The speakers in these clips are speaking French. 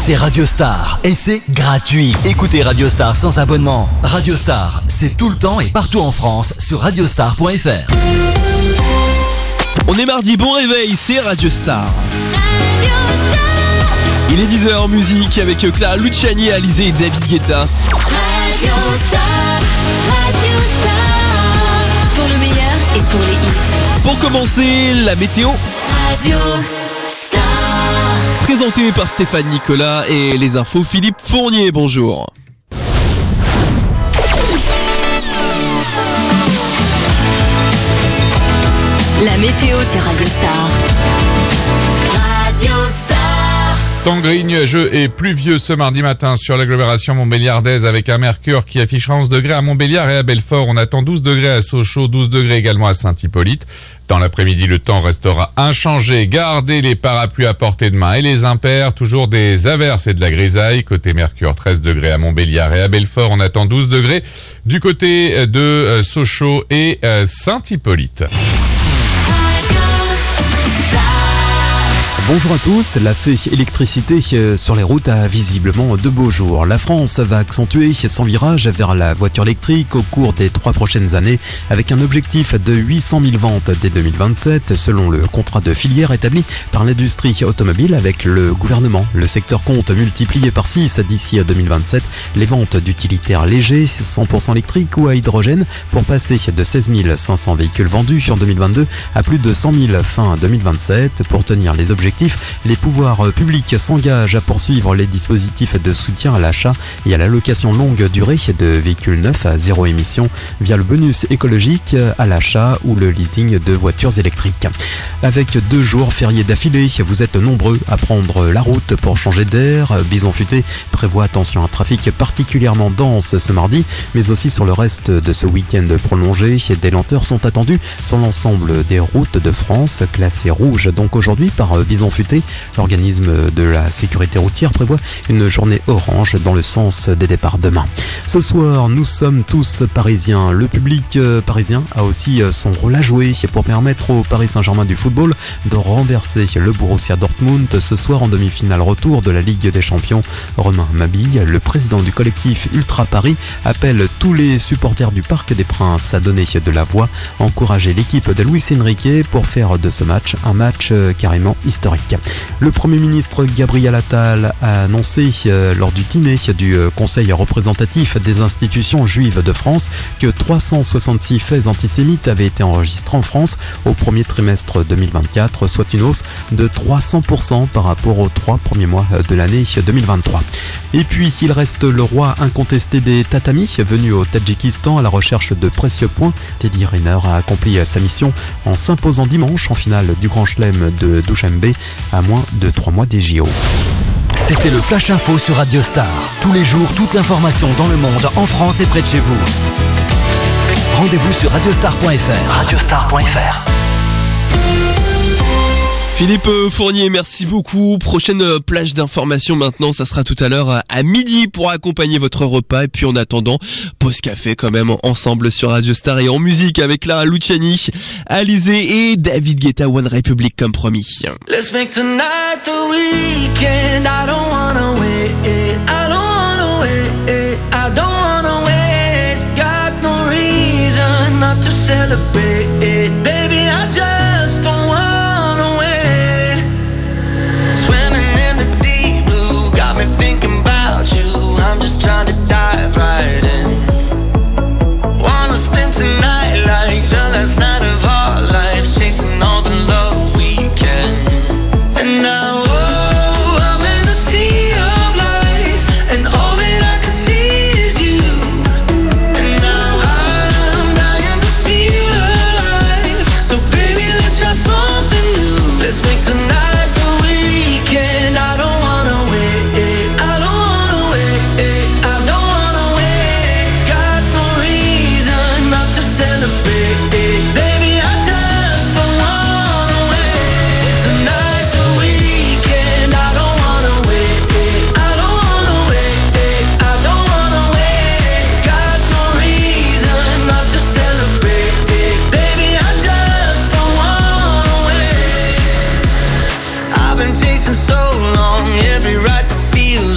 c'est Radio Star et c'est gratuit. Écoutez Radio Star sans abonnement. Radio Star, c'est tout le temps et partout en France sur radiostar.fr. On est mardi, bon réveil, c'est Radio Star. Il est 10h en musique avec Clara Luciani, Alizé et David Guetta. Radio Star, pour le meilleur et pour les hits. Pour commencer, la météo. Radio Star. Présenté par Stéphane Nicolas et les infos Philippe Fournier, bonjour. La météo sur Radio Star. Radio Star. Temps gris, nuageux et pluvieux ce mardi matin sur l'agglomération montbéliardaise avec un mercure qui affichera 11 degrés à Montbéliard et à Belfort. On attend 12 degrés à Sochaux, 12 degrés également à Saint-Hippolyte. Dans l'après-midi, le temps restera inchangé. Gardez les parapluies à portée de main et les impairs. Toujours des averses et de la grisaille. Côté mercure, 13 degrés à Montbéliard et à Belfort. On attend 12 degrés du côté de Sochaux et Saint-Hippolyte. Bonjour à tous, la fée électricité sur les routes a visiblement de beaux jours. La France va accentuer son virage vers la voiture électrique au cours des 3 prochaines années avec un objectif de 800 000 ventes dès 2027 selon le contrat de filière établi par l'industrie automobile avec le gouvernement. Le secteur compte multiplier par 6 d'ici à 2027 les ventes d'utilitaires légers 100% électriques ou à hydrogène pour passer de 16 500 véhicules vendus en 2022 à plus de 100 000 fin 2027. Pour tenir les objectifs, les pouvoirs publics s'engagent à poursuivre les dispositifs de soutien à l'achat et à la location longue durée de véhicules neufs à zéro émission via le bonus écologique à l'achat ou le leasing de voitures électriques. Avec 2 jours fériés d'affilée, vous êtes nombreux à prendre la route pour changer d'air. Bison Futé prévoit attention à un trafic particulièrement dense ce mardi, mais aussi sur le reste de ce week-end prolongé. Des lenteurs sont attendues sur l'ensemble des routes de France, classées rouges donc aujourd'hui par Bison Futé. L'organisme de la sécurité routière prévoit une journée orange dans le sens des départs demain. Ce soir, nous sommes tous parisiens. Le public parisien a aussi son rôle à jouer pour permettre au Paris Saint-Germain du football de renverser le Borussia Dortmund ce soir en demi-finale retour de la Ligue des Champions. Romain Mabille, le président du collectif Ultra Paris, appelle tous les supporters du Parc des Princes à donner de la voix, encourager l'équipe de Luis Enrique pour faire de ce match un match carrément historique. Le Premier ministre Gabriel Attal a annoncé lors du dîner du Conseil représentatif des institutions juives de France que 366 faits antisémites avaient été enregistrés en France au premier trimestre 2024, soit une hausse de 300% par rapport aux 3 premiers mois de l'année 2023. Et puis, il reste le roi incontesté des tatamis, venu au Tadjikistan à la recherche de précieux points. Teddy Riner a accompli sa mission en s'imposant dimanche en finale du Grand Chelem de Dushanbe à moins de 3 mois des JO. C'était le Flash Info sur Radio Star. Tous les jours, toute l'information dans le monde, en France et près de chez vous. Rendez-vous sur radiostar.fr. Radiostar.fr. Philippe Fournier, merci beaucoup. Prochaine plage d'informations maintenant, ça sera tout à l'heure à midi pour accompagner votre repas. Et puis en attendant, pause café quand même ensemble sur Radio Star et en musique avec Clara Luciani, Alizé et David Guetta, One Republic comme promis. Let's make tonight the weekend. I don't wanna wait. I don't wanna wait. I don't wanna wait. Got no reason not to celebrate. Baby, I just don't wanna wait. Swimming in the deep blue, got me thinking about you. I'm just trying to dive right in. Wanna spend tonight like the last night of our lives, chasing all the love we can. And now, oh, I'm in a sea of lights, and all that I can see is you. And now I'm dying to feel alive. So baby, let's try something new. Let's make tonight the weekend. I don't wanna wait. I don't wanna wait. I don't wanna wait. Got no reason not to celebrate. Baby, I just don't wanna wait. Tonight's the weekend. I don't wanna wait. I don't wanna wait. I don't wanna wait. Got no reason not to celebrate. Baby, I just don't wanna wait. I've been chasing so long, every right to feel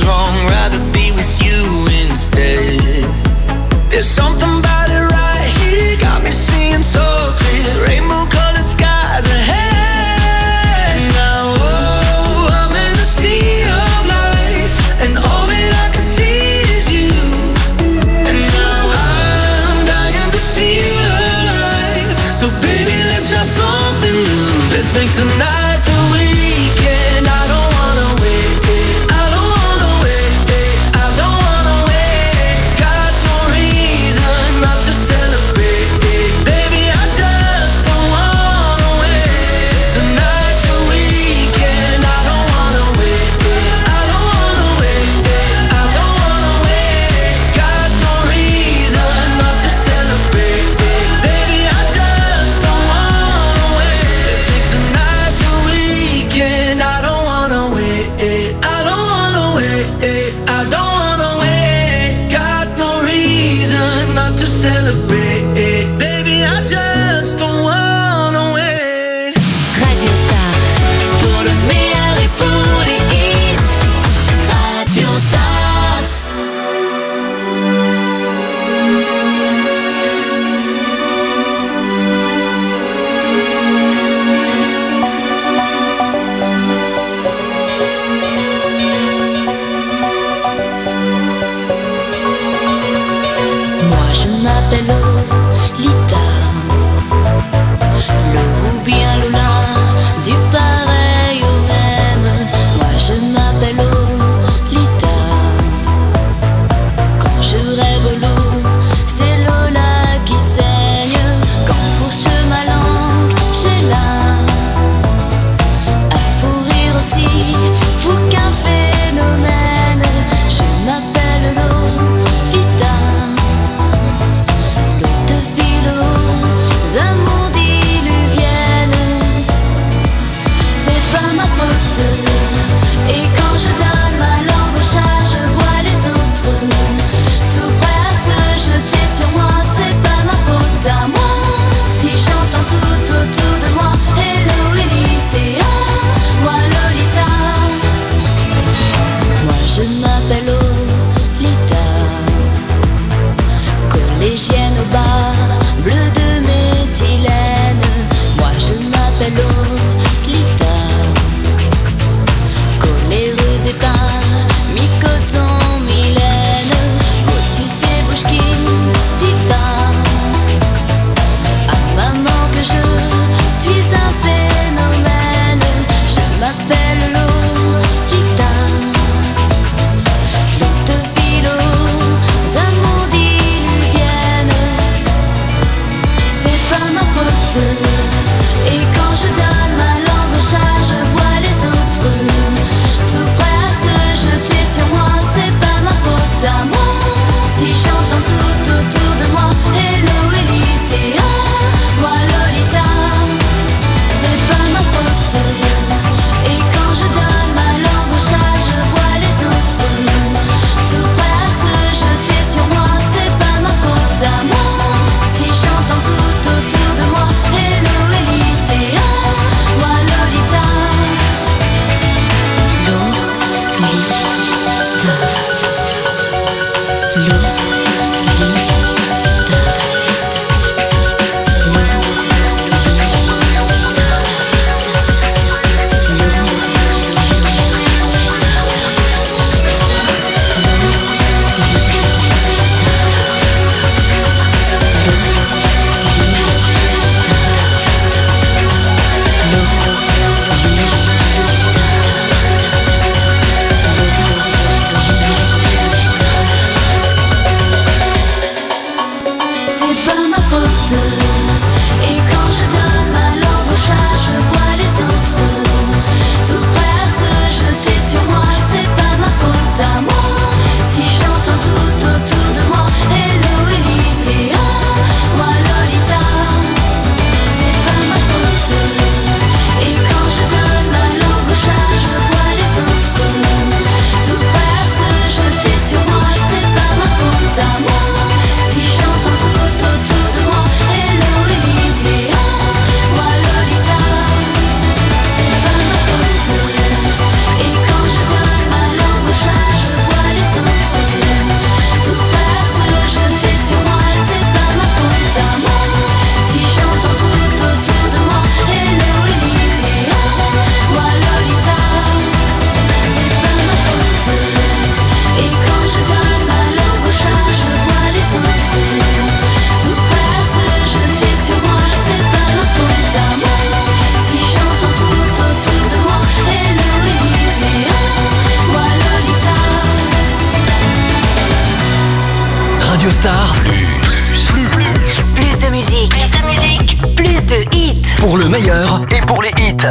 pour le meilleur et pour les hits.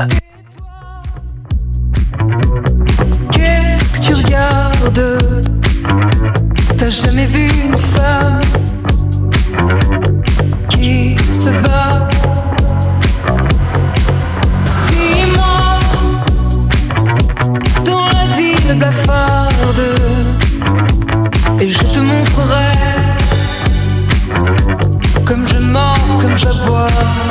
Qu'est-ce que tu regardes? T'as jamais vu une femme qui se bat? Suis-moi dans la ville blafarde et je te montrerai comme je mords, comme j'aboie.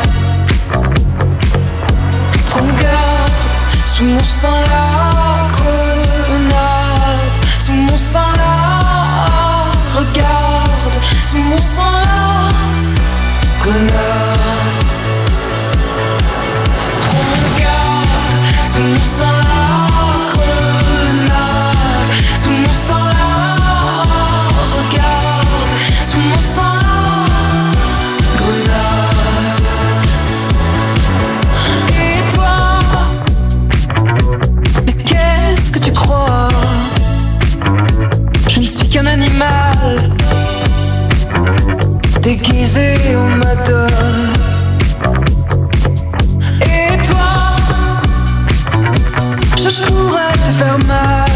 Regarde, sous mon sang la grenade, sous mon sang la, regarde, sous mon sang la grenade. Regarde, sous mon sang la grenade, sous mon sang la, regarde, sous mon sang la grenade. Et toi, mais qu'est-ce que tu crois? Je ne suis qu'un animal déguisé en madone. Et toi, je pourrais te faire mal,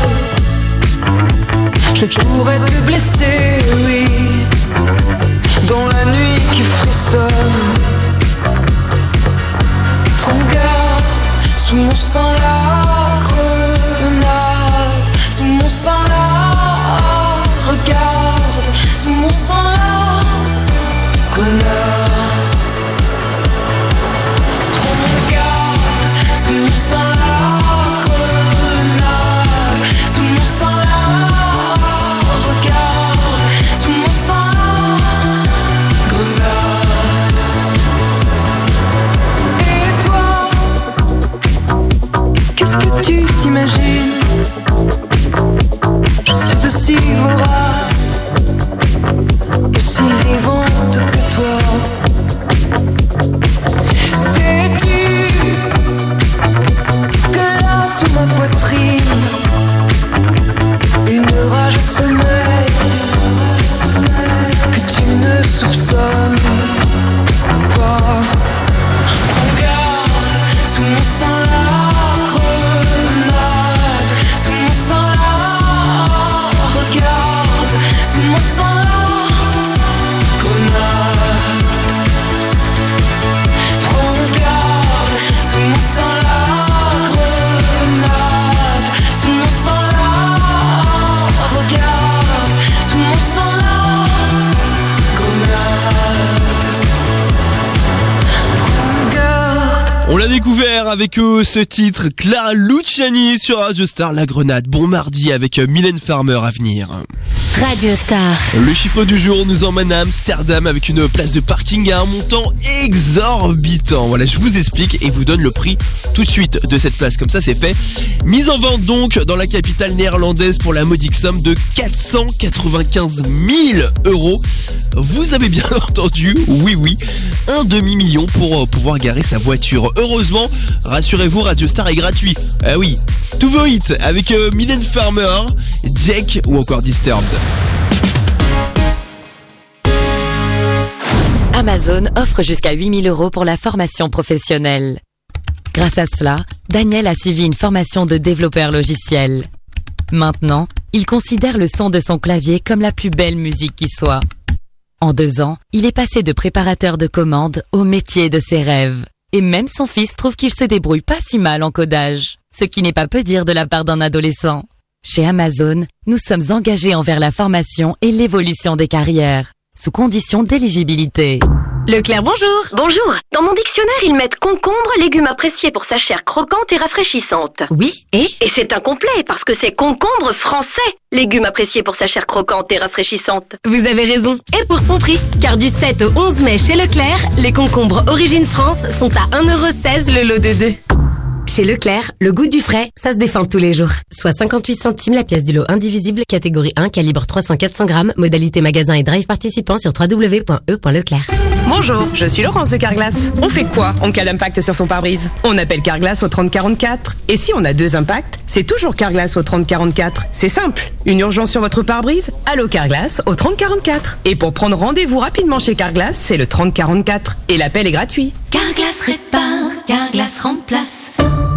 je pourrais te blesser, oui, dans la nuit qui frissonne. Regarde, sous mon sang la grenade, sous mon sang la, regarde, sous mon sang la grenade. Regarde, sous mon sang la grenade, sous mon sang la, regarde, sous mon sang la grenade. Et toi, qu'est-ce que tu t'imagines? Je suis aussi vorace, aussi vivante que toi. Sais-tu que là sous ma poitrine, une rage sommeille que tu ne soupçonnes pas. Regarde, sous mon sang la grenade, sous mon sang la, regarde, sous mon sang la grenade. Regarde, sous mon sang la grenade, sous mon sang la, regarde, sous mon sang la grenade. Regarde. On l'a découvert avec ce titre, Clara Luciani sur Radio Star, La Grenade. Bon mardi avec Mylène Farmer à venir. Radio Star. Le chiffre du jour nous emmène à Amsterdam avec une place de parking à un montant exorbitant. Voilà, je vous explique et vous donne le prix tout de suite de cette place. Comme ça, c'est fait. Mise en vente donc dans la capitale néerlandaise pour la modique somme de 495 000 €. Vous avez bien entendu, oui, un demi-million pour pouvoir garer sa voiture. Heureusement, rassurez-vous, Radio Star est gratuit. Ah oui, tous vos hits avec Mylène Farmer, Jack ou encore Disturbed. Amazon offre jusqu'à 8 000 € pour la formation professionnelle. Grâce à cela, Daniel a suivi une formation de développeur logiciel. Maintenant, il considère le son de son clavier comme la plus belle musique qui soit. En 2 ans, il est passé de préparateur de commandes au métier de ses rêves. Et même son fils trouve qu'il se débrouille pas si mal en codage. Ce qui n'est pas peu dire de la part d'un adolescent. Chez Amazon, nous sommes engagés envers la formation et l'évolution des carrières, sous condition d'éligibilité. Leclerc, bonjour. Bonjour. Dans mon dictionnaire, ils mettent concombre, légume apprécié pour sa chair croquante et rafraîchissante. Oui, et c'est incomplet parce que c'est concombre français, légume apprécié pour sa chair croquante et rafraîchissante. Vous avez raison. Et pour son prix, car du 7 au 11 mai chez Leclerc, les concombres Origine France sont à 1,16 € le lot de 2. Chez Leclerc, le goût du frais, ça se défend tous les jours. Soit 58 centimes la pièce du lot indivisible, catégorie 1, calibre 300-400 grammes, modalité magasin et drive participant sur www.e.leclerc. Bonjour, je suis Laurence de Carglass. On fait quoi en cas d'impact sur son pare-brise? On appelle Carglass au 3044. Et si on a 2 impacts, c'est toujours Carglass au 3044. C'est simple. Une urgence sur votre pare-brise? Allô Carglass au 3044. Et pour prendre rendez-vous rapidement chez Carglass, c'est le 3044. Et l'appel est gratuit. Carglass répare, Carglass remplace.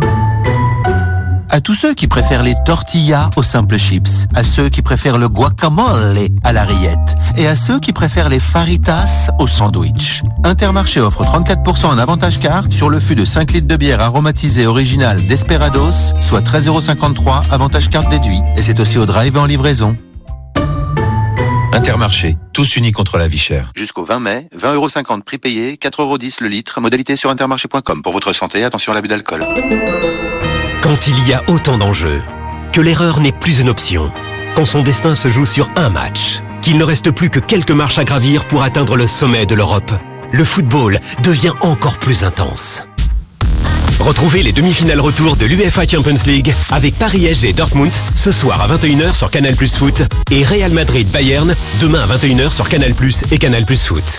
À tous ceux qui préfèrent les tortillas aux simples chips, à ceux qui préfèrent le guacamole à la rillette et à ceux qui préfèrent les faritas au sandwich. Intermarché offre 34% en avantage carte sur le fût de 5 litres de bière aromatisée originale Desperados, soit 13,53 € avantage carte déduit. Et c'est aussi au drive et en livraison. Intermarché, tous unis contre la vie chère. Jusqu'au 20 mai, 20,50 € prix payé, 4,10 € le litre, modalité sur intermarché.com. Pour votre santé, attention à l'abus d'alcool. Quand il y a autant d'enjeux, que l'erreur n'est plus une option, quand son destin se joue sur un match, qu'il ne reste plus que quelques marches à gravir pour atteindre le sommet de l'Europe, le football devient encore plus intense. Retrouvez les demi-finales retour de l'UEFA Champions League avec Paris-SG Dortmund ce soir à 21 h sur Canal+ Foot et Real Madrid-Bayern demain à 21 h sur Canal+ et Canal+ Foot.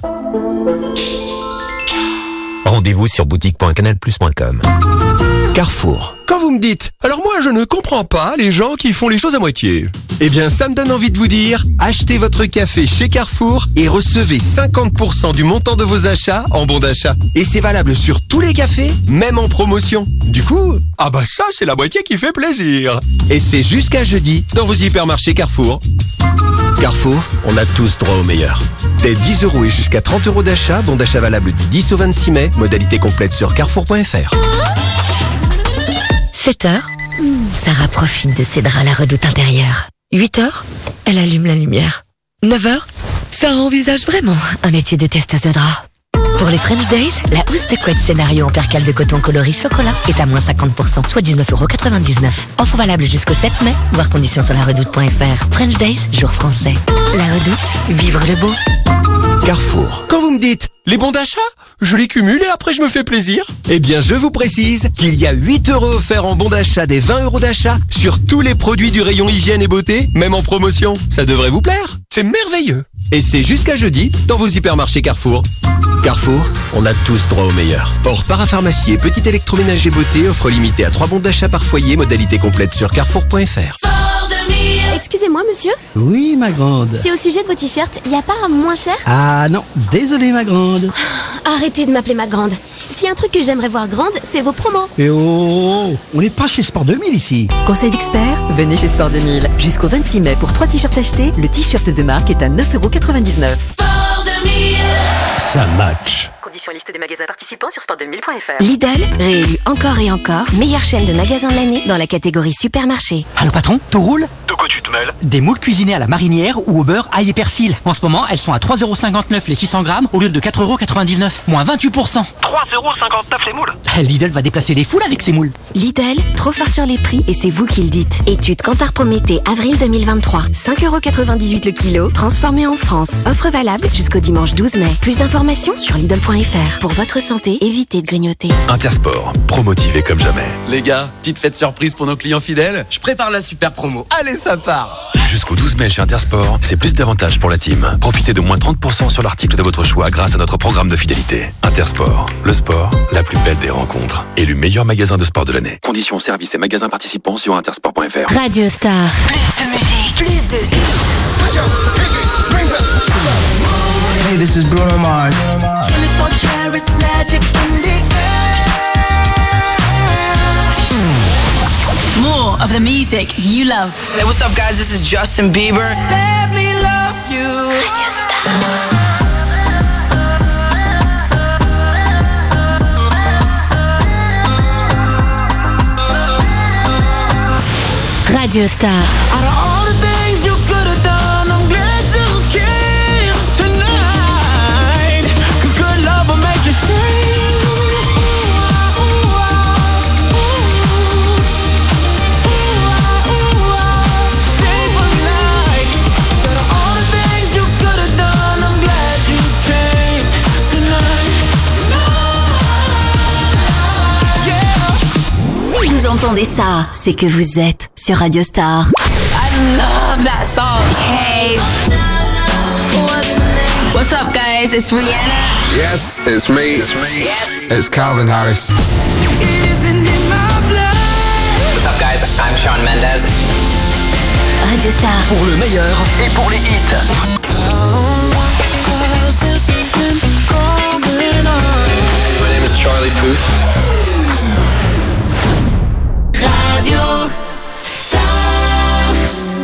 Rendez-vous sur boutique.canalplus.com. Carrefour. Quand vous me dites, alors moi je ne comprends pas les gens qui font les choses à moitié. Eh bien ça me donne envie de vous dire, achetez votre café chez Carrefour et recevez 50% du montant de vos achats en bon d'achat. Et c'est valable sur tous les cafés, même en promotion. Du coup, ah bah ça c'est la moitié qui fait plaisir. Et c'est jusqu'à jeudi dans vos hypermarchés Carrefour. Carrefour, on a tous droit au meilleur. Dès 10 € et jusqu'à 30 € d'achat, bon d'achat valable du 10 au 26 mai, modalité complète sur carrefour.fr. 7h, Sarah profite de ses draps à la redoute intérieure. 8h, elle allume la lumière. 9h, Sarah envisage vraiment un métier de testeuse de draps. Pour les French Days, la housse de couette scénario en percale de coton coloris chocolat est à moins 50%, soit 19,99 €. Offre valable jusqu'au 7 mai, voir conditions sur laredoute.fr. French Days, jour français. La Redoute, vivre le beau. Carrefour. Quand vous me dites, les bons d'achat, je les cumule et après je me fais plaisir. Eh bien, je vous précise qu'il y a 8 € offerts en bons d'achat des 20 € d'achat sur tous les produits du rayon hygiène et beauté, même en promotion. Ça devrait vous plaire. C'est merveilleux. Et c'est jusqu'à jeudi dans vos hypermarchés Carrefour. Carrefour, on a tous droit au meilleur. Or, parapharmacie et petit électroménager beauté, offre limitée à 3 bons d'achat par foyer, modalité complète sur carrefour.fr. Excusez-moi, monsieur? Oui, ma grande. C'est au sujet de vos t-shirts, y a pas un moins cher? Ah non, désolé, ma grande. Arrêtez de m'appeler ma grande. S'il y a un truc que j'aimerais voir grande, c'est vos promos. Et oh, on n'est pas chez Sport 2000 ici. Conseil d'expert, venez chez Sport 2000. Jusqu'au 26 mai, pour 3 t-shirts achetés, le t-shirt de marque est à 9,99 €. Sport 2000. Ça match. Conditions liste des magasins participants sur sport2000.fr. Lidl, réélu encore et encore, meilleure chaîne de magasins de l'année dans la catégorie supermarché. Allô patron, tout roule? De quoi tu te mêles? Des moules cuisinés à la marinière ou au beurre, ail et persil. En ce moment, elles sont à 3,59 € les 600 grammes au lieu de 4,99 €, moins 28%. 3,59 € les moules? Lidl va déplacer les foules avec ses moules. Lidl, trop fort sur les prix et c'est vous qui le dites. Étude Kantar Prométhée, avril 2023. 5,98 € le kilo, transformé en France. Offre valable jusqu'au dimanche 12 mai. Plus d'informations sur Lidl.fr. Pour votre santé, évitez de grignoter. Intersport, promotivé comme jamais. Les gars, petite fête surprise pour nos clients fidèles. Je prépare la super promo. Allez, ça part! Jusqu'au 12 mai chez Intersport, c'est plus d'avantages pour la team. Profitez de moins 30% sur l'article de votre choix grâce à notre programme de fidélité. Intersport, le sport, la plus belle des rencontres. Élu meilleur magasin de sport de l'année. Conditions, services et magasins participants sur intersport.fr. Radio Star. Plus de musique, plus de Hey, this is Bruno Mars. 24 karat magic in the air. More of the music you love. Hey, what's up, guys? This is Justin Bieber. Let me love you. Radio Star. Radio Star. Out of all the things you could have done, I'm glad you came tonight. 'Cause good love will make you sing. Sing for the night. Out of all the things you could have done, I'm glad you came tonight. Yeah. entendez ça, c'est que vous êtes sur Radio Star. I love that song. Hey. What's up, guys? It's Rihanna. Yes, it's me. Yes. It's Calvin Harris. What's up, guys? I'm Shawn Mendes. Radio Star. Pour le meilleur Et pour les hits. My name is Charlie Puth. Radio Star.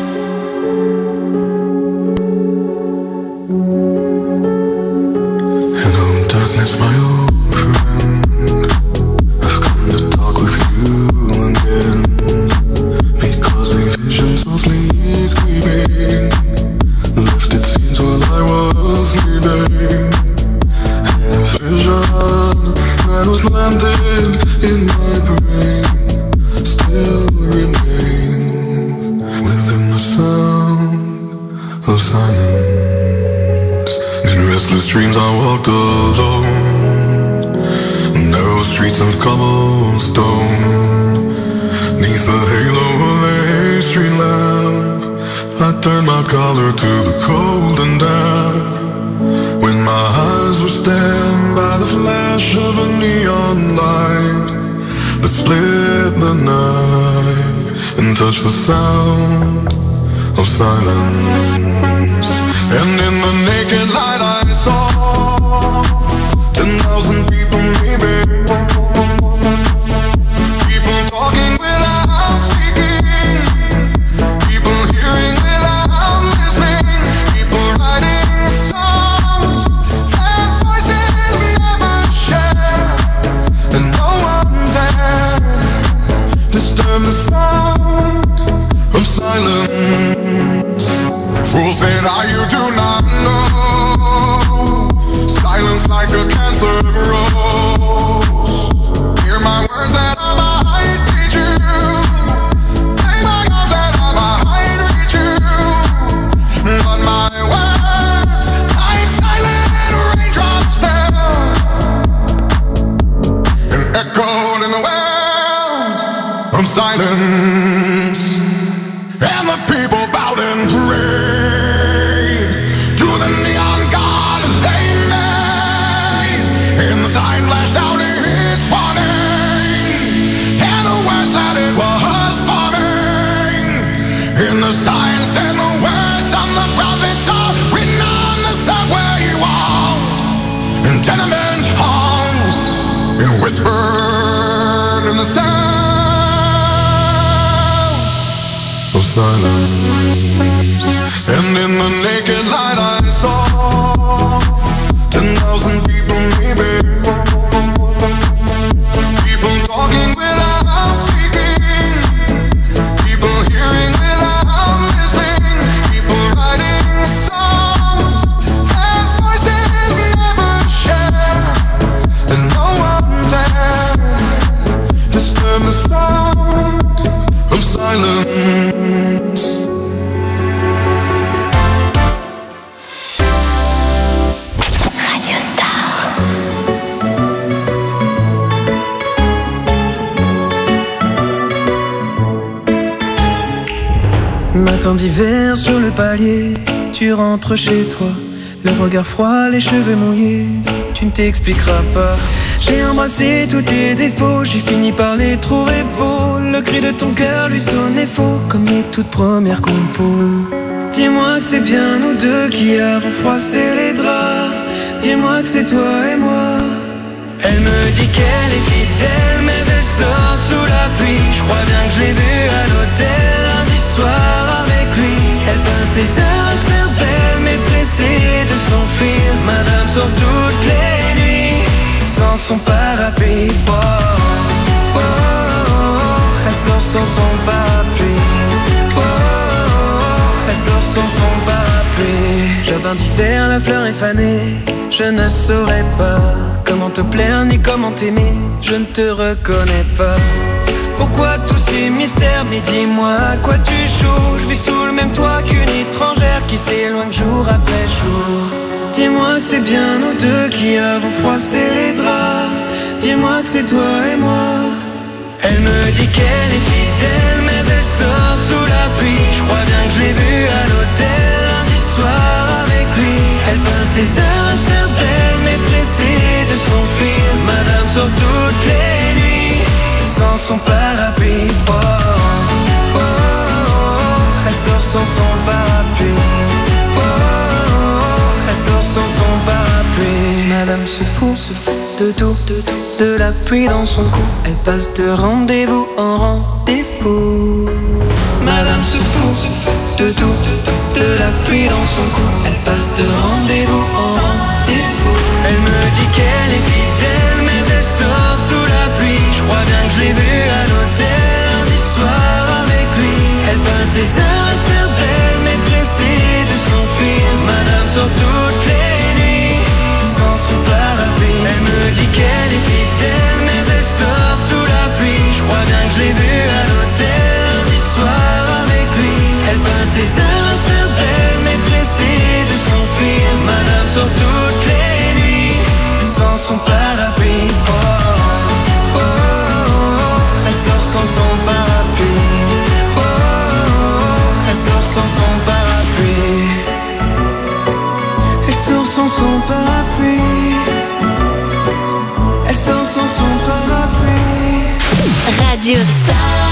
Hello, darkness, my old friend. I've come to talk with you again, because a vision softly creeping left its scenes while I was sleeping. And the vision that was planted in my brain still remains within the sound of silence. In restless dreams I walked alone, narrow streets of cobblestone. Neath the halo of a street lamp, I turned my collar to the cold and damp. When my eyes were stabbed by the flash of a neon light that split the night and touched the sound of silence. And in the naked light I saw 10,000 people maybe, people talking without speaking, people hearing without listening, people writing songs that voices never share, and no one dared disturb the sound of silence. Fools said, you do not know, silence like a cancer grows. Hear my words and I might teach you, lay my arms and I might reach you, but my words like silent raindrops fell and echoed in the wells of silence. And the people bowed and prayed to the neon god they made. And the sign flashed out its warning, and the words that it was forming. And the sign said the words of the prophets are written on the subway walls, in tenement halls, and whispered in the sound of silence. And in the naked light I saw 10,000 people maybe, people talking without speaking, people hearing without listening, people writing songs that voices never share, and no one dared disturb the sound of silence. Radio Star. Matin d'hiver sur le palier, tu rentres chez toi, le regard froid, les cheveux mouillés, tu ne t'expliqueras pas. J'ai embrassé tous tes défauts, j'ai fini par les trouver beaux. Le cri de ton cœur lui sonnait faux, comme les toutes premières compos. Dis-moi que c'est bien nous deux qui avons froissé les draps, dis-moi que c'est toi et moi. Elle me dit qu'elle est fidèle, mais elle sort sous la pluie. Je crois bien que je l'ai vue à l'hôtel lundi soir avec lui. Elle pince tes heures à se faire belle, mais pressée de s'enfuir. Madame sort toutes les nuits sans son parapluie. Oh, oh, oh, oh. Elle sort sans son parapluie. Oh, oh, oh. Elle sort sans son parapluie. Jardin d'hiver, la fleur est fanée. Je ne saurais pas comment te plaire ni comment t'aimer. Je ne te reconnais pas. Pourquoi tous ces mystères? Mais dis-moi à quoi tu joues. Je vis sous le même toit qu'une étrangère qui s'éloigne jour après jour. Dis-moi que c'est bien nous deux qui avons froissé les draps. Dis-moi que c'est toi et moi. Elle me dit qu'elle est fidèle, mais elle sort sous la pluie. Je crois bien que je l'ai vue à l'hôtel lundi soir avec lui. Elle passe des heures à se faire belle, mais pressée de s'enfuir. Madame sort toutes les nuits sans son parapluie. Oh, oh, oh, oh. Elle sort sans son parapluie. Oh, oh, oh. Elle sort sans son parapluie. Madame se fout de tout, de la pluie dans son cou. Elle passe de rendez-vous en rendez-vous. Madame se fout de tout, de la pluie dans son cou. Elle passe de rendez-vous en rendez-vous. Elle me dit qu'elle est fidèle, mais elle sort sous la pluie. Je crois bien que je l'ai vue à l'hôtel lundi soir avec lui. Elle passe des heures à se faire belle, mais pressée de s'enfuir. Madame sort toutes les nuits sans son parapluie. Elle me dit qu'elle est fidèle, mais elle sort sous la pluie. Je crois bien que je l'ai vue à l'hôtel lundi soir avec lui. Elle passe des heures à se faire belle, mais pressée de s'enfuir. Madame sort toutes les nuits sans son parapluie. Oh, oh, oh, oh. Elle sort sans son parapluie. Oh, oh, oh. Elle sort sans son parapluie. Elle sort sans son parapluie. Elle sort sans son parapluie. Radio Star.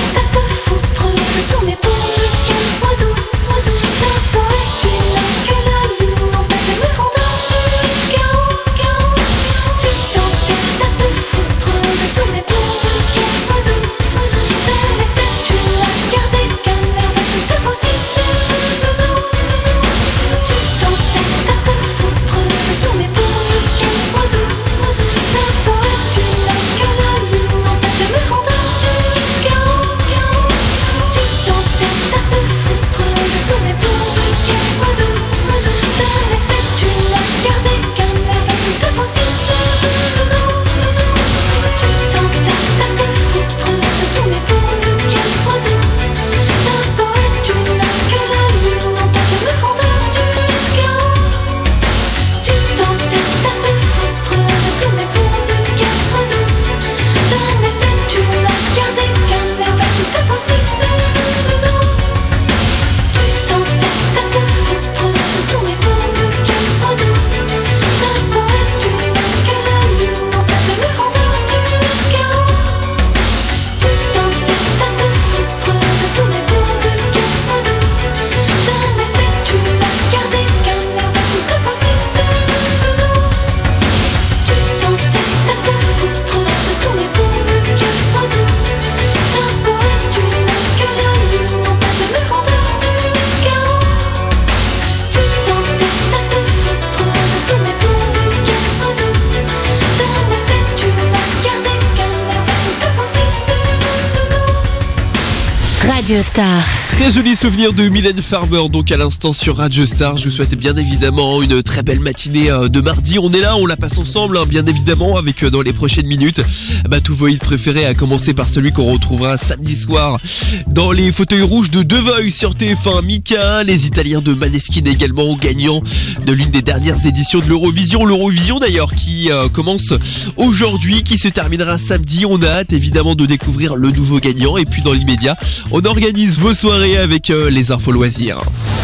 Qu'elle soit douce, ça pourrait être une Radio Star. Très joli souvenir de Mylène Farmer, donc à l'instant sur Radio Star. Je vous souhaite bien évidemment une très belle matinée de mardi. On est là, on la passe ensemble, hein, bien évidemment, avec dans les prochaines minutes tous vos hits préférés, à commencer par celui qu'on retrouvera samedi soir dans les fauteuils rouges de The Voice sur TF1. Mika, les Italiens de Maneskin également, gagnants de l'une des dernières éditions de l'Eurovision. L'Eurovision d'ailleurs qui commence aujourd'hui, qui se terminera samedi. On a hâte évidemment de découvrir le nouveau gagnant. Et puis dans l'immédiat, on organise vos soirées avec les infos loisirs.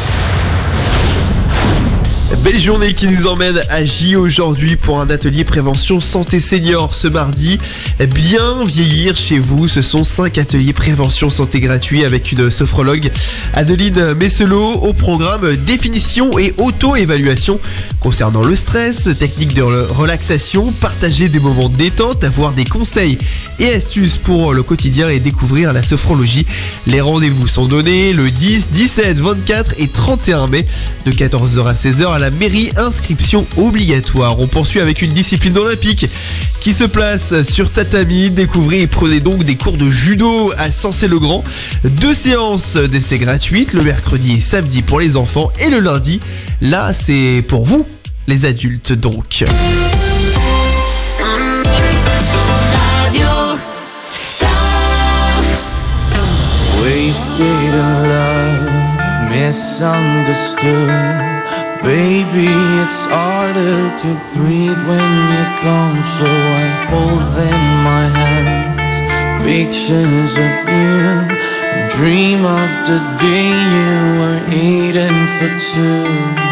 Belle journée qui nous emmène à J aujourd'hui pour un atelier prévention santé senior ce mardi. Bien vieillir chez vous, ce sont 5 ateliers prévention santé gratuits avec une sophrologue Adeline Messelot au programme définition et auto-évaluation concernant le stress, techniques de relaxation, partager des moments de détente, avoir des conseils et astuces pour le quotidien et découvrir la sophrologie. Les rendez-vous sont donnés le 10, 17, 24 et 31 mai de 14h à 16h à la mairie. Inscription obligatoire. On poursuit avec une discipline olympique qui se place sur tatami. Découvrez et prenez donc des cours de judo à Sensé-le-Grand. 2 séances d'essais gratuites, le mercredi et samedi pour les enfants et le lundi, là c'est pour vous les adultes donc. Radio Star. Wasted in love, misunderstood. Baby, it's harder to breathe when you're gone, so I hold in my hands pictures of you and dream of the day you were eating for two.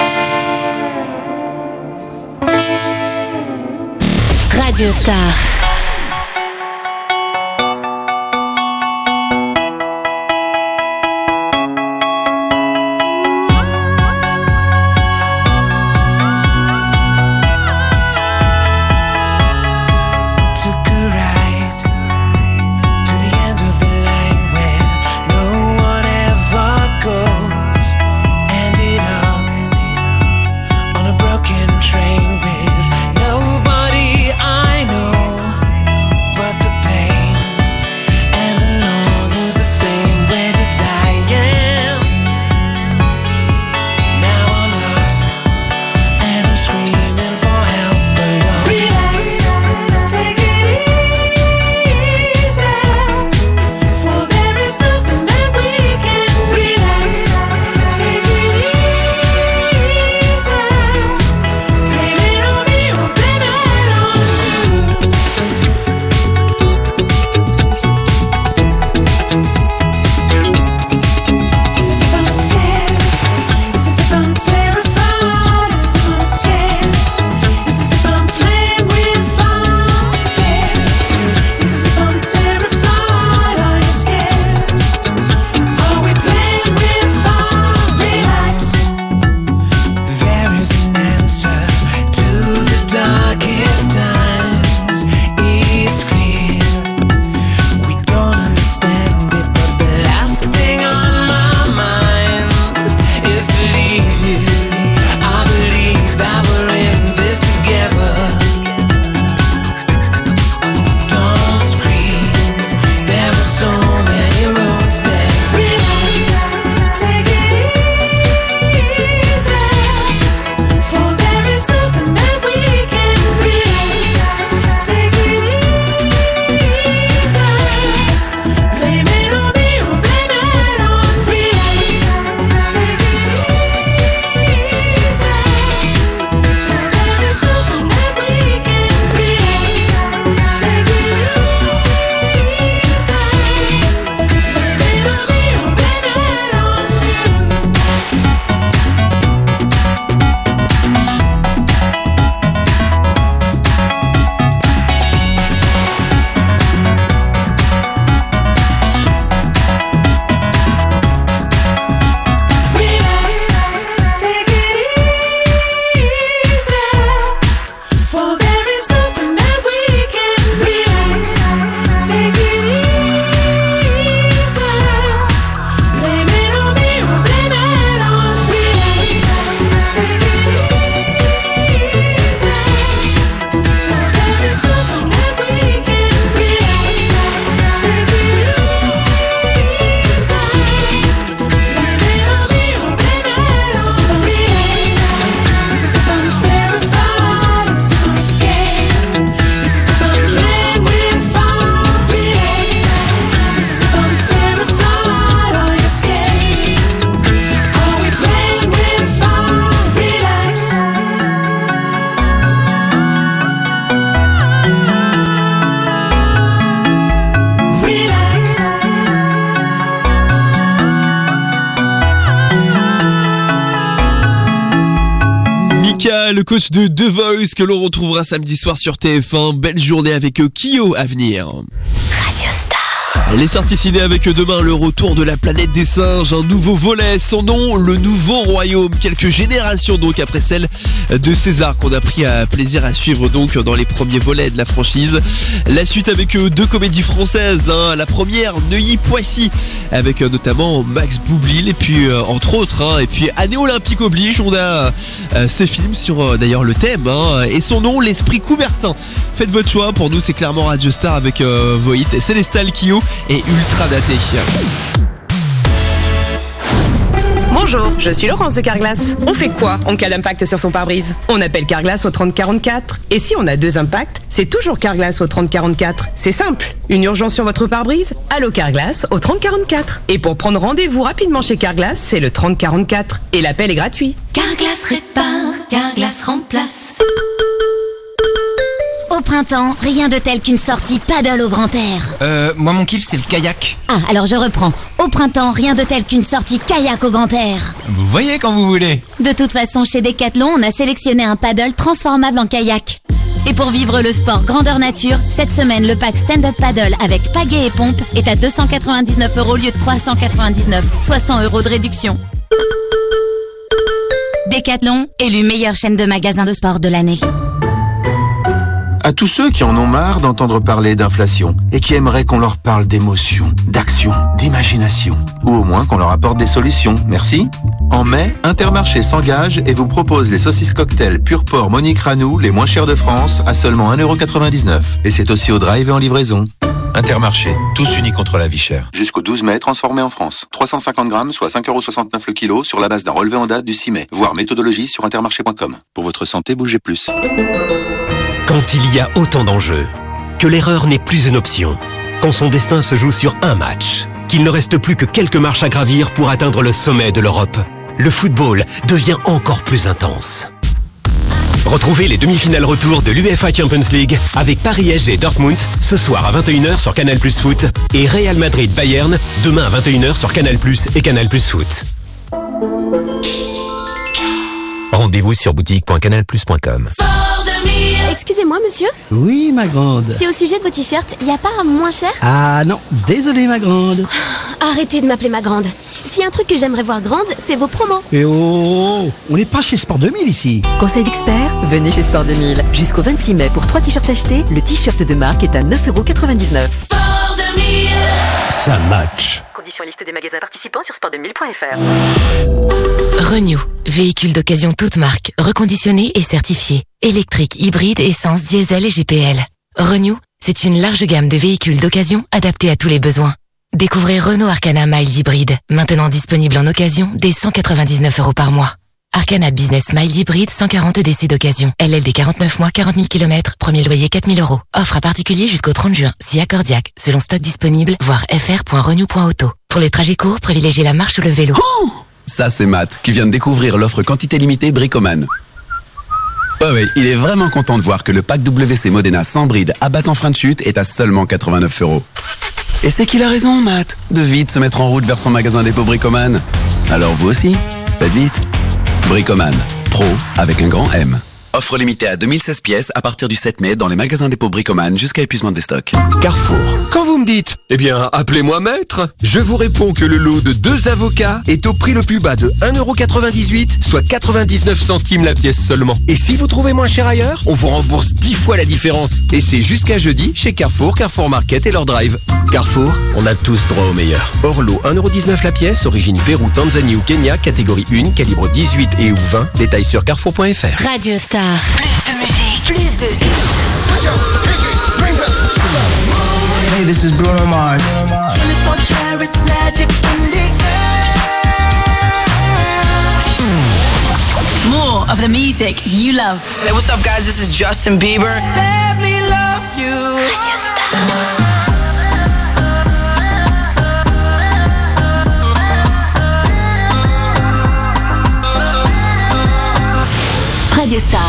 Radio Star. Lucas, le coach de The Voice que l'on retrouvera samedi soir sur TF1. Belle journée avec Kyo à venir. Radio Star. Les sorties ciné avec demain le retour de la planète des singes, un nouveau volet, son nom, le nouveau royaume. Quelques générations donc après celle de César qu'on a pris plaisir à suivre donc dans les premiers volets de la franchise. La suite avec deux comédies françaises, La première, Neuilly-Poissy, avec notamment Max Boublil et puis entre autres, et puis année olympique oblige, on a ce film sur d'ailleurs le thème et son nom, l'esprit Coubertin. Faites votre choix, pour nous c'est clairement Radio Star avec Voit, Célestal Kyo et Ultra Daté. Bonjour, je suis Laurence de Carglass. On fait quoi en cas d'impact sur son pare-brise? On appelle Carglass au 3044. Et si on a deux impacts, c'est toujours Carglass au 3044. C'est simple. Une urgence sur votre pare-brise? Allô Carglass au 3044. Et pour prendre rendez-vous rapidement chez Carglass, c'est le 3044. Et l'appel est gratuit. Carglass répare, Carglass remplace. Au printemps, rien de tel qu'une sortie paddle au grand air. Moi mon kiff c'est le kayak. Ah, alors je reprends. Au printemps, rien de tel qu'une sortie kayak au grand air. Vous voyez quand vous voulez. De toute façon, chez Decathlon, on a sélectionné un paddle transformable en kayak. Et pour vivre le sport grandeur nature, cette semaine, le pack stand-up paddle avec pagaie et pompe est à 299 € au lieu de 399, soit 100 € de réduction. Decathlon, élu meilleure chaîne de magasins de sport de l'année. À tous ceux qui en ont marre d'entendre parler d'inflation et qui aimeraient qu'on leur parle d'émotion, d'action, d'imagination, ou au moins qu'on leur apporte des solutions, merci. En mai, Intermarché s'engage et vous propose les saucisses cocktail pur porc Monique Ranou, les moins chères de France, à seulement 1,99 €. Et c'est aussi au drive et en livraison. Intermarché, tous unis contre la vie chère. Jusqu'au 12 mai, transformé en France. 350 grammes, soit 5,69 € le kilo, sur la base d'un relevé en date du 6 mai. Voir méthodologie sur intermarché.com. Pour votre santé, bougez plus. Quand il y a autant d'enjeux, que l'erreur n'est plus une option, quand son destin se joue sur un match, qu'il ne reste plus que quelques marches à gravir pour atteindre le sommet de l'Europe, le football devient encore plus intense. Retrouvez les demi-finales retour de l'UEFA Champions League avec Paris-SG et Dortmund ce soir à 21 h sur Canal+ Foot et Real Madrid-Bayern demain à 21 h sur Canal+ et Canal+ Foot. Rendez-vous sur boutique.canalplus.com. Excusez-moi, monsieur. Oui, ma grande. C'est au sujet de vos t-shirts. Y a pas un moins cher? Ah non, désolé, ma grande. Arrêtez de m'appeler ma grande. S'il y a un truc que j'aimerais voir grande, c'est vos promos. Et oh, on n'est pas chez Sport 2000 ici. Conseil d'expert, venez chez Sport 2000. Jusqu'au 26 mai, pour 3 t-shirts achetés, le t-shirt de marque est à 9,99 €. Sport 2000. Ça match. Conditions et liste des magasins participants sur sport2000.fr. Renew, véhicule d'occasion toute marque, reconditionné et certifié. Électrique, hybride, essence, diesel et GPL. Renew, c'est une large gamme de véhicules d'occasion adaptés à tous les besoins. Découvrez Renault Arcana Mild Hybride, maintenant disponible en occasion dès 199 € par mois. Arcana Business Mild Hybride, 140 DC d'occasion. LLD 49 mois, 40 000 km, premier loyer 4 000 €. Offre à particulier jusqu'au 30 juin, si accordiaque, selon stock disponible, voir fr.renew.auto. Pour les trajets courts, privilégiez la marche ou le vélo. Oh, ça c'est Matt, qui vient de découvrir l'offre quantité limitée Bricoman. Ouais, il est vraiment content de voir que le pack WC Modena sans bride à battant frein de chute est à seulement 89 €. Et c'est qu'il a raison, Matt, de vite se mettre en route vers son magasin dépôt Bricoman. Alors vous aussi, faites vite. Bricoman, pro avec un grand M. Offre limitée à 2016 pièces à partir du 7 mai dans les magasins dépôt Bricoman jusqu'à épuisement des stocks. Carrefour. Quand vous me dites, eh bien, appelez-moi maître, je vous réponds que le lot de 2 avocats est au prix le plus bas de 1,98 €, soit 99 centimes la pièce seulement. Et si vous trouvez moins cher ailleurs, on vous rembourse 10 fois la différence. Et c'est jusqu'à jeudi chez Carrefour, Carrefour Market et leur drive. Carrefour, on a tous droit au meilleur. Hors lot, 1,19 € la pièce, origine Pérou, Tanzanie ou Kenya, catégorie 1, calibre 18 et ou 20. Détails sur carrefour.fr. Radio Star. Plus de musique, plus de hits. Hey, this is Bruno Mars. 24 karat magic in the air. More of the music you love. Hey, what's up, guys? This is Justin Bieber. Let me love you. Radio Star. Radio Star.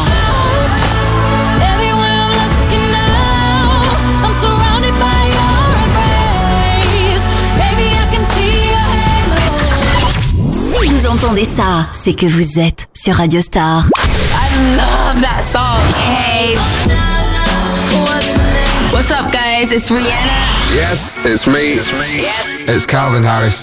Si vous entendez ça, c'est que vous êtes sur Radio Star. love that song. Hey. What's up, guys? It's Rihanna. Yes, it's me. Yes. It's Calvin Harris.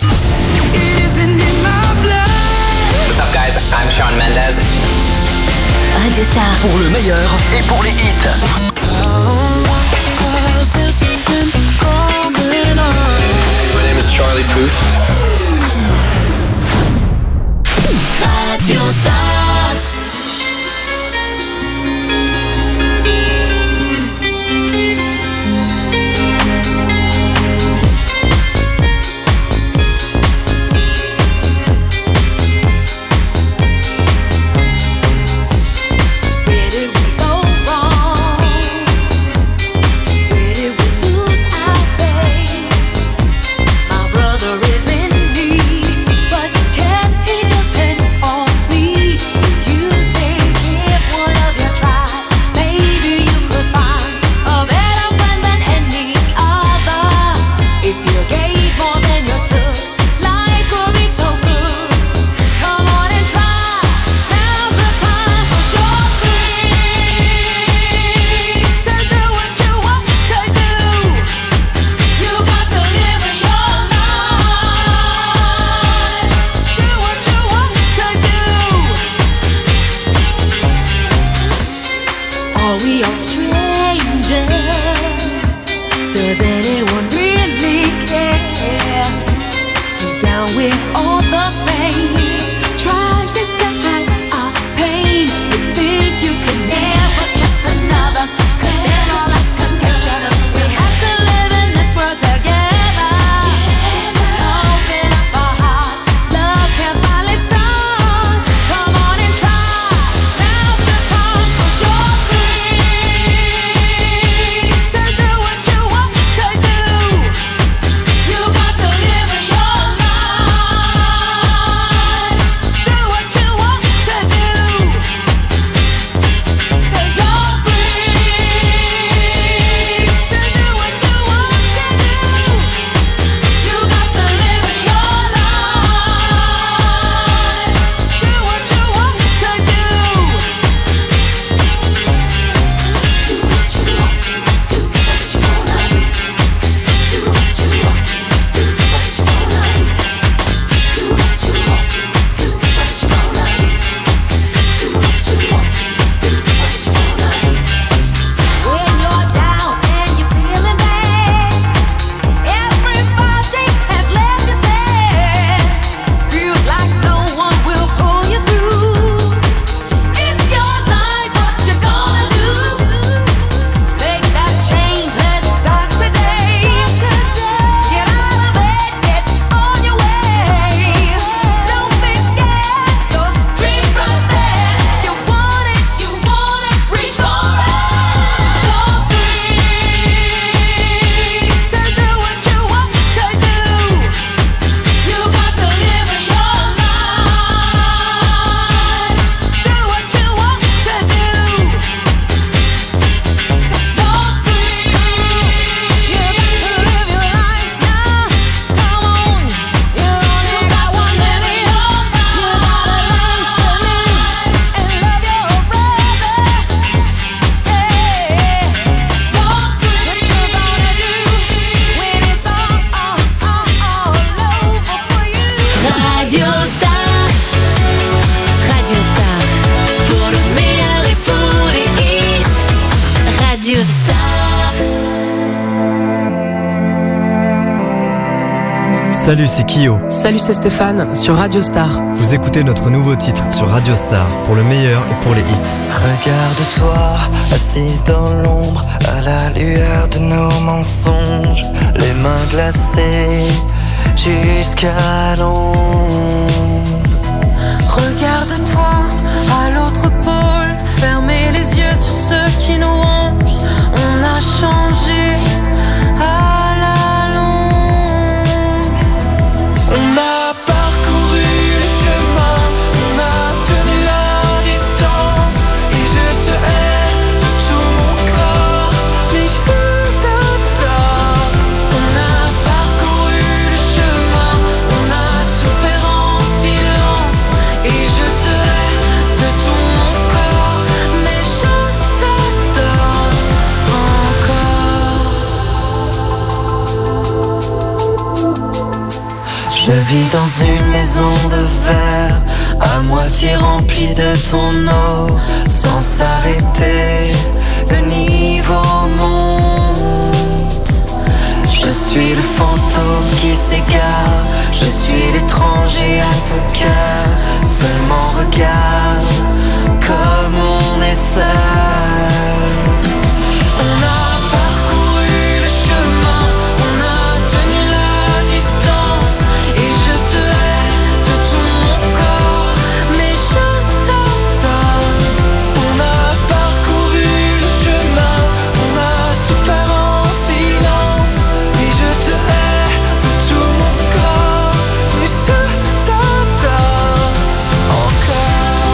What's up, guys? I'm Shawn Mendes. Radio Star. Pour le meilleur et pour les hits. My name is Charlie Puth. Radio Star. Salut, c'est Kyo. Salut, c'est Stéphane sur Radio Star. Vous écoutez notre nouveau titre sur Radio Star pour le meilleur et pour les hits. Regarde-toi, assise dans l'ombre, à la lueur de nos mensonges, les mains glacées jusqu'à l'ombre. Regarde-toi à l'autre pôle, fermez les yeux sur ceux qui nous rongent. On a changé à la longue. On a parcouru le chemin, on a tenu la distance, et je te hais de tout mon corps, mais je t'adore. On a parcouru le chemin, on a souffert en silence, et je te hais de tout mon corps, Je vis dans une maison de verre, à moitié remplie de ton eau. Sans s'arrêter, le niveau monte. Je suis le fantôme qui s'égare, je suis l'étranger à ton cœur. Seulement regarde comme on est seul. On a parcouru le chemin, on a tenu la distance. Et je te hais de tout mon corps, mais je t'attends. On a parcouru le chemin, on a souffert en silence. Et je te hais de tout mon corps, mais je t'attends encore.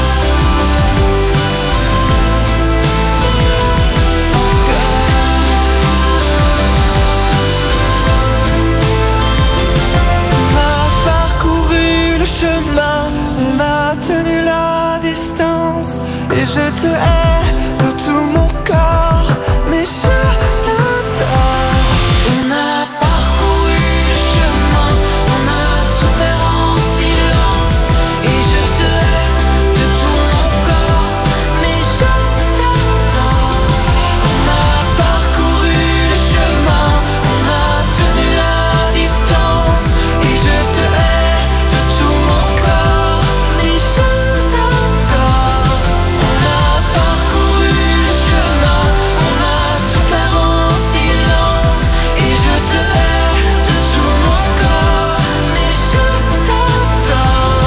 On a parcouru le chemin, on a tenu la distance. Et je te hais de tout mon corps, mais je t'attends. On a parcouru le chemin, on a souffert en silence. Et je te hais de tout mon corps, mais je t'attends. On a parcouru le chemin, on a tenu la distance. Et je te hais de tout mon corps, mais je t'attends. On a parcouru le chemin, on a souffert en silence. Et je te hais de tout mon corps, mais je t'attends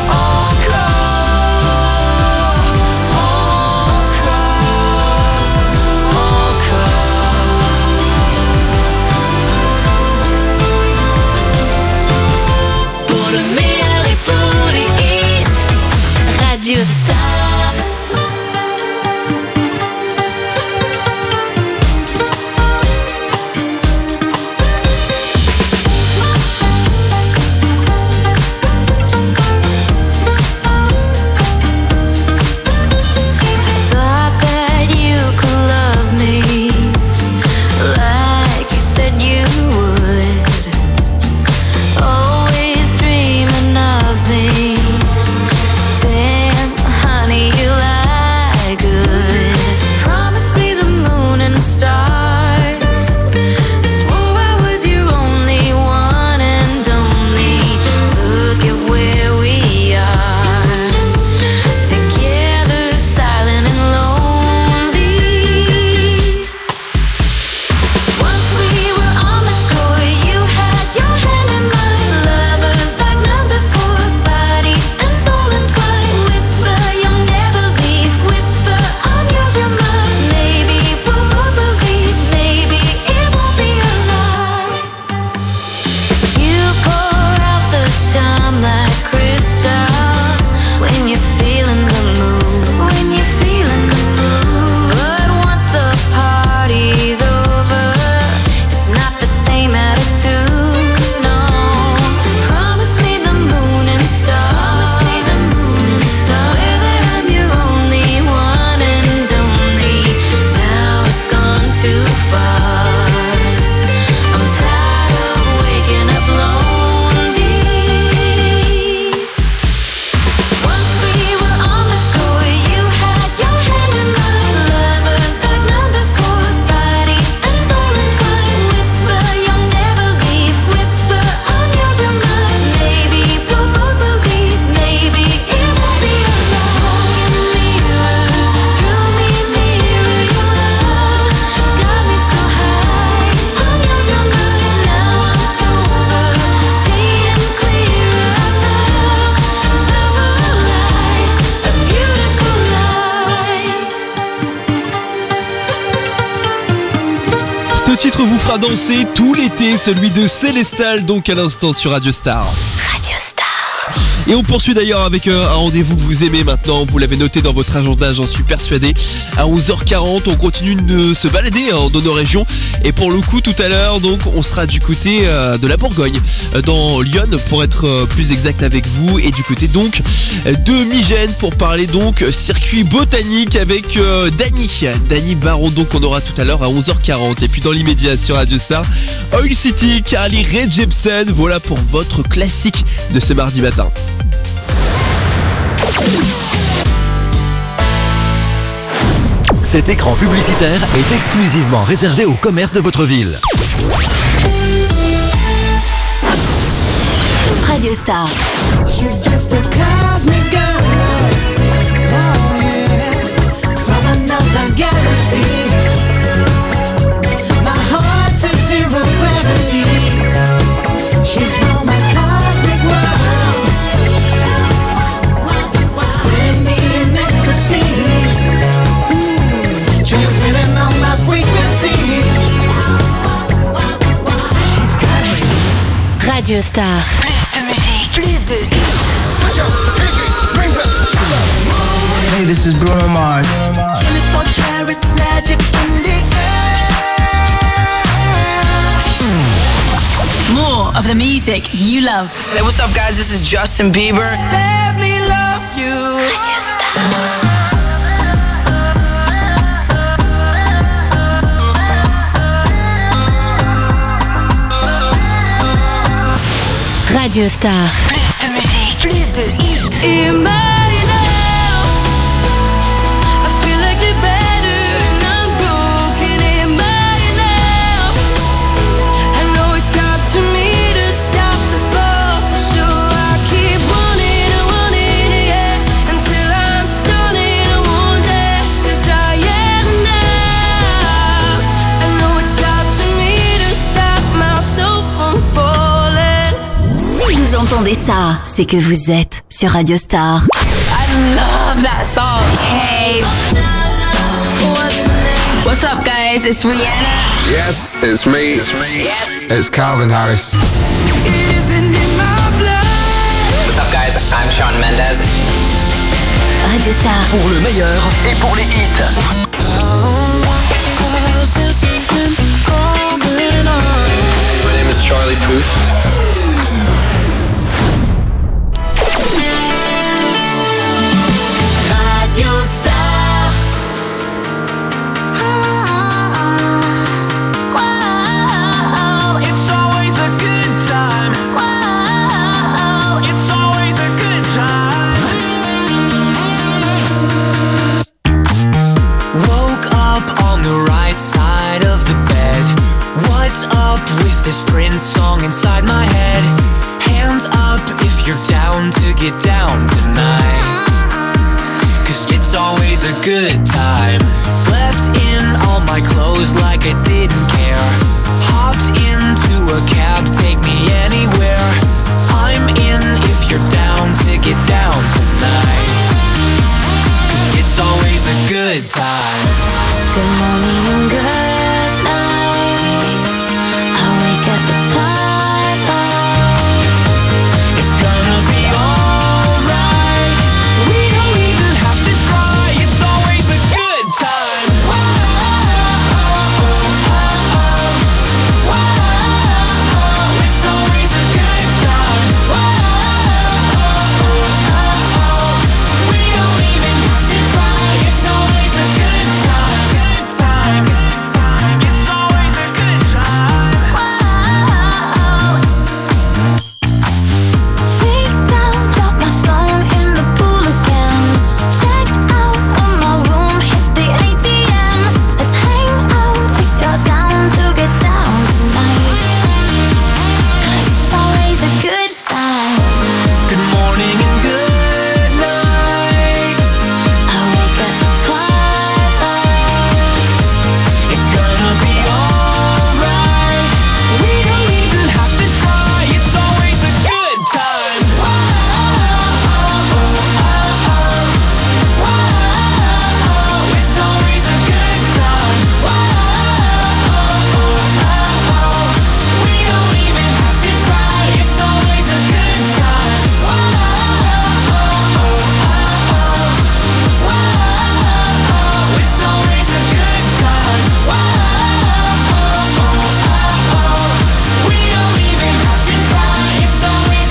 encore. Pour le meilleur et pour les hits, Radio Star. Thought that you could love me like you said you would. Always dreaming of me. Damn, honey, you lie good. Promise me the moon and stars. Swore I was your only one and only. Look at where we are. Together, silent and lonely. Once we were on the shore, you had your hand in mine. Lovers like none before, body and soul entwined. Whisper, you'll never leave. Whisper, I'm yours, you're mine. Maybe we'll both believe. Maybe it won't be a lie. You pour out the charm like crystal when you're feeling the mood. When you're feeling the mood. But once the party's over, it's not the same attitude. No. Promise me the moon and stars. Promise me the moon and stars. Swear that I'm your only one and only. Now it's gone too far. I'm tired of waking up lonely. Once we were on the shore, you had your hand in mine. Lovers like none before, body and soul entwined. Whisper, you'll never leave. Whisper, I'm yours, you're mine. Maybe we'll both believe. Maybe it won't be a lie. Mirrors drew me nearer. Your love got me so high. I'm yours, you're mine. Now I'm sober, seeing clearer. I felt alive, a beautiful life. Ce titre vous fera danser tout l'été, celui de Célestal, donc à l'instant sur Radio Star. Radio Star. Et on poursuit d'ailleurs avec un rendez-vous que vous aimez maintenant. Vous l'avez noté dans votre agenda, j'en suis persuadé. À 11h40, on continue de se balader dans nos régions. Et pour le coup, tout à l'heure, donc, on sera du côté de la Bourgogne, dans Lyon, pour être plus exact avec vous. Et du côté donc de Migène, pour parler donc circuit botanique avec Dany Baron. Donc on aura tout à l'heure à 11h40. Et puis dans l'immédiat sur Radio Star, Oil City, Carly Rae Jepsen. Voilà pour votre classique de ce mardi matin. Cet écran publicitaire est exclusivement réservé au commerce de votre ville. Radio Star. She's just a cosmic girl, oh yeah, from another galaxy. My heart's at zero gravity. She's from a cosmic world, with me in ecstasy, transmitting on my frequency. She's cosmic. Radio Star. Plus de Hey, this is Bruno Mars. 24 karat magic in the air. More of the music you love. Hey, what's up, guys? This is Justin Bieber. Let me love you. Radio Star. Radio Star. Plus de musique, plus de hits. Entendez ça, c'est que vous êtes sur Radio Star. I love that song. Hey. What's up, guys? It's Rihanna. Yes, it's me. Yes. It's Calvin Harris. What's up, guys? I'm Shawn Mendes. Radio Star. Pour le meilleur et pour les hits. My name is Charlie Puth. Radio Star. Whoa, it's always a good time. Whoa, it's always a good time. Woke up on the right side of the bed. What's up with this Prince song inside my head? Hands up if you're down to get down tonight. It's always a good time. Slept in all my clothes like I didn't care. Hopped into a cab, take me anywhere.